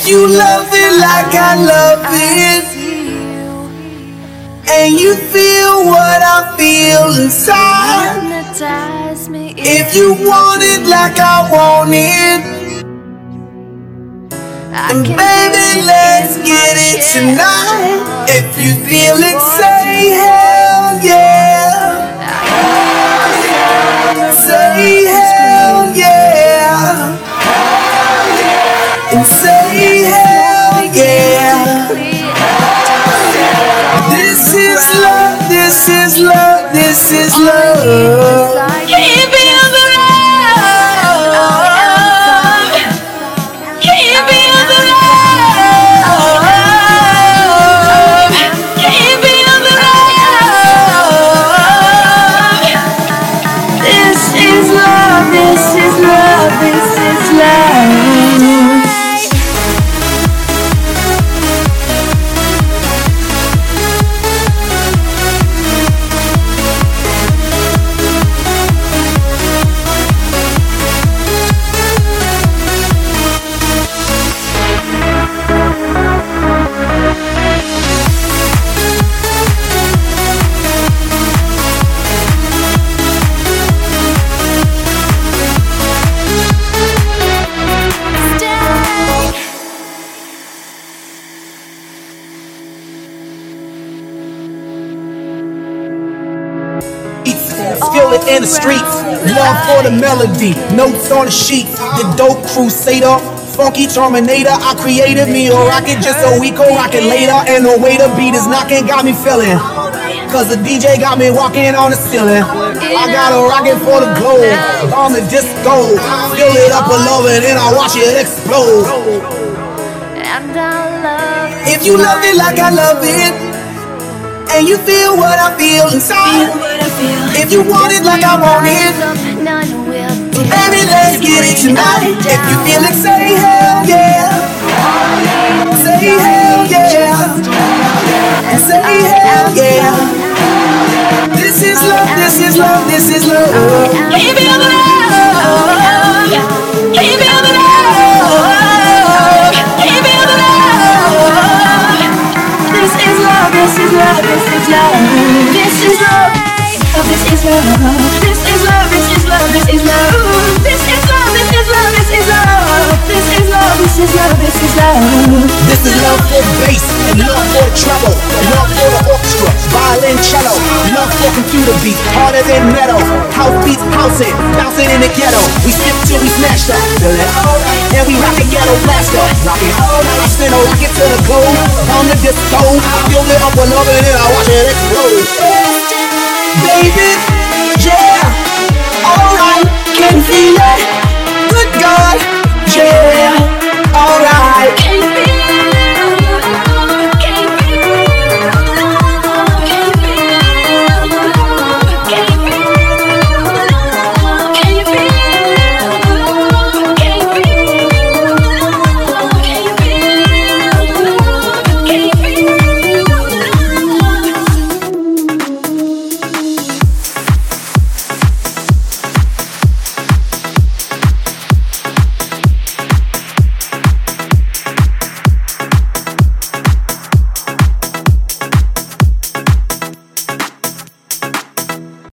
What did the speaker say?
If you love it like I love it, and you feel what I feel inside, if you want it like I want it, then baby, let's get it tonight. If you feel it, say hell yeah. Say hell yeah. And say hell yeah. This is love, this is love, this is love. Can you feel the love? Can you feel the love? Can you feel the love? This is love, this is love, this is love. Feel it in the streets, love for the melody, notes on the sheets. The dope crusader, funky terminator. I created me a rocket just so we could rock it later. And the way the beat is knocking got me feeling, cause the DJ got me walking on the ceiling. I got a rocket for the globe, on the disco. Fill it up with love and then I watch it explode. If you love it like I love it, and you feel what I feel inside, if you want it like I want it, baby, let's get it tonight. If you feel it, say hell yeah. Say hell yeah. And say hell yeah. This is love, this is love, this is love. Can you feel the love? Can you feel the love? Can you feel the love? This is love, this is love, this is love. This is love. This is love, this is love, this is love, this is love. This is love, this is love, this is love. This is love, this is love, this is love. This is love for the bass, and love for the treble, love for the orchestra, violin, cello, love for computer beats, harder than metal. House beats, housing, bouncing in the ghetto. We skip till we smash up, feel it alright, and we rock a ghetto blaster. Rock it all night, I send a rocket to the globe, on the disco. Fill it up with love and then I watch it explode. Baby, yeah, alright, can feel it. Good God, yeah.